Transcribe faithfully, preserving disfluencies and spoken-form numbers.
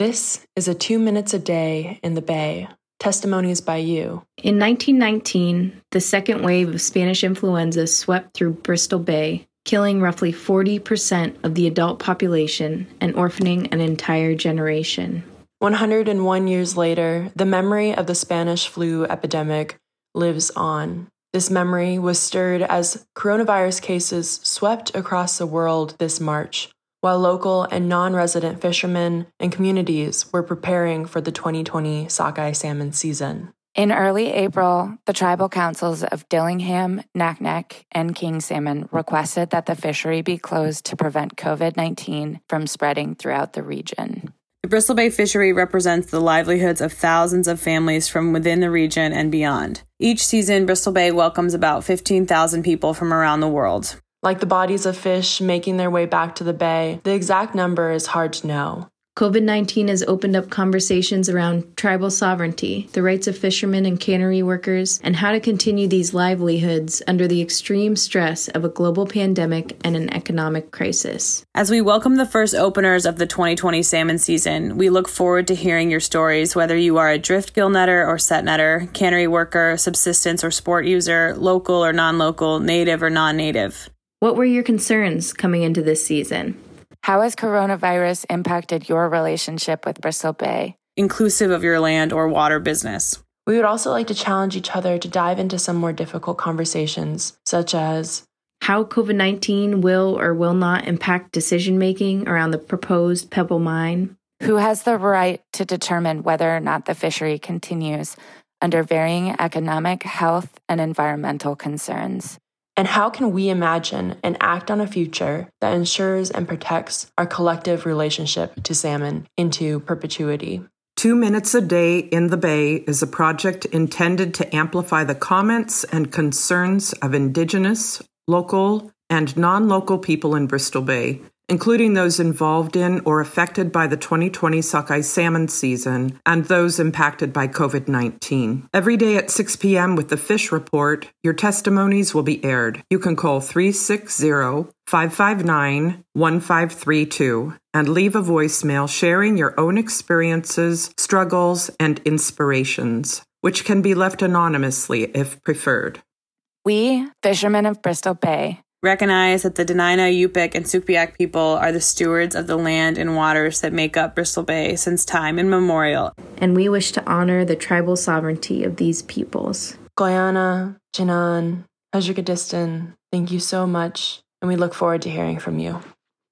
This is a Two Minutes a Day in the Bay. Testimonies by you. In nineteen nineteen, the second wave of Spanish influenza swept through Bristol Bay, killing roughly forty percent of the adult population and orphaning an entire generation. one hundred one years later, the memory of the Spanish flu epidemic lives on. This memory was stirred as coronavirus cases swept across the world this March, while local and non-resident fishermen and communities were preparing for the twenty twenty sockeye salmon season. In early April, the tribal councils of Dillingham, Naknek, and King Salmon requested that the fishery be closed to prevent covid nineteen from spreading throughout the region. The Bristol Bay fishery represents the livelihoods of thousands of families from within the region and beyond. Each season, Bristol Bay welcomes about fifteen thousand people from around the world. Like the bodies of fish making their way back to the bay, the exact number is hard to know. covid nineteen has opened up conversations around tribal sovereignty, the rights of fishermen and cannery workers, and how to continue these livelihoods under the extreme stress of a global pandemic and an economic crisis. As we welcome the first openers of the twenty twenty salmon season, we look forward to hearing your stories, whether you are a driftgill netter or set netter, cannery worker, subsistence or sport user, local or non-local, native or non-native. What were your concerns coming into this season? How has coronavirus impacted your relationship with Bristol Bay, inclusive of your land or water business? We would also like to challenge each other to dive into some more difficult conversations, such as how covid nineteen will or will not impact decision-making around the proposed Pebble Mine. Who has the right to determine whether or not the fishery continues under varying economic, health, and environmental concerns? And how can we imagine and act on a future that ensures and protects our collective relationship to salmon into perpetuity? Two Minutes a Day in the Bay is a project intended to amplify the comments and concerns of Indigenous, local, and non-local people in Bristol Bay, including those involved in or affected by the twenty twenty sockeye salmon season and those impacted by covid nineteen. Every day at six p.m. with the Fish Report, your testimonies will be aired. You can call three six zero, five five nine, one five three two and leave a voicemail sharing your own experiences, struggles, and inspirations, which can be left anonymously if preferred. We, fishermen of Bristol Bay, recognize that the Dena'ina, Yupik, and Sugpiaq people are the stewards of the land and waters that make up Bristol Bay since time immemorial. And we wish to honor the tribal sovereignty of these peoples. Guyana, Jinan, Tajikistan, thank you so much, and we look forward to hearing from you.